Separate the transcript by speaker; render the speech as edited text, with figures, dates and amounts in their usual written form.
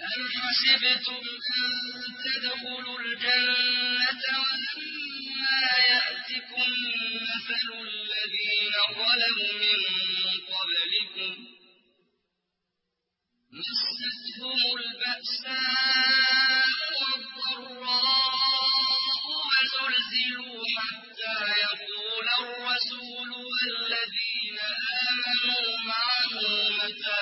Speaker 1: أم حسبتم أن تدخلوا الجنة ولما يأتكم مثل الذين خلوا من قبلكم مستهم البأساء والضراء وزلزلوا حتى يقول الرسول والذين آمنوا معه متى